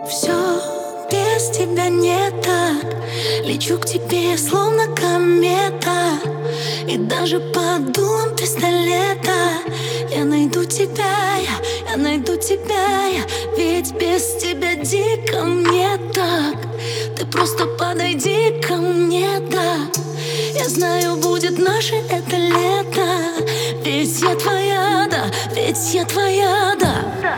Все без тебя не так. Лечу к тебе, словно комета. И даже под дулом пистолета я найду тебя, я найду тебя, ведь без тебя дико мне так. Ты просто подойди ко мне, да. Я знаю, будет наше это лето. Ведь я твоя, да, ведь я твоя, да.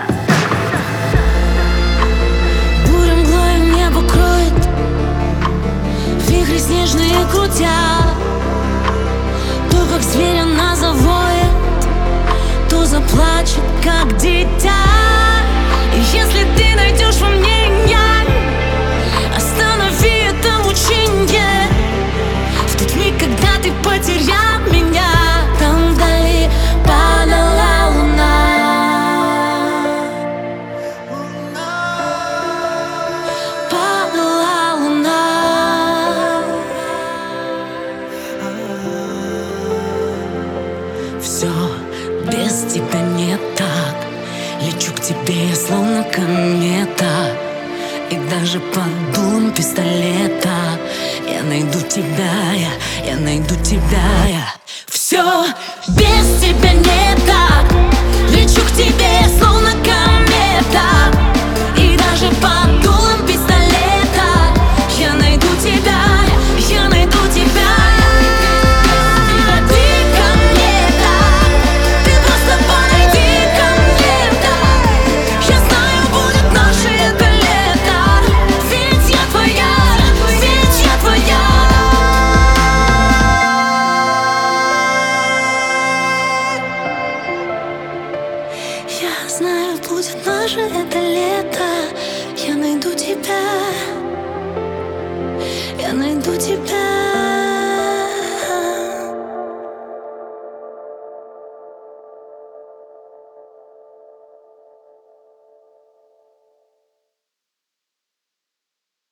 Буря мглой небо кроет, вихри снежные крутят. То, как зверь она завоет, то заплачет, как дитя. И если ты найдешь во мне инь-янь, останови это мученье. В тот миг, когда ты потерял меня, там вдали падала луна. Падала луна. Все без тебя не так. Лечу к тебе, словно комета. И даже под дулом пистолета я найду тебя, я найду тебя. Все без тебя не так. Лечу к тебе, словно комета. И даже под дулом пистолета я найду тебя, я найду тебя. Подойди ко мне, так. Ты просто подойди ко мне, так. Я знаю, будет наше это лето. Ведь я твоя, ведь я твоя. Я знаю, будет наше это лето. Я найду тебя, я найду тебя.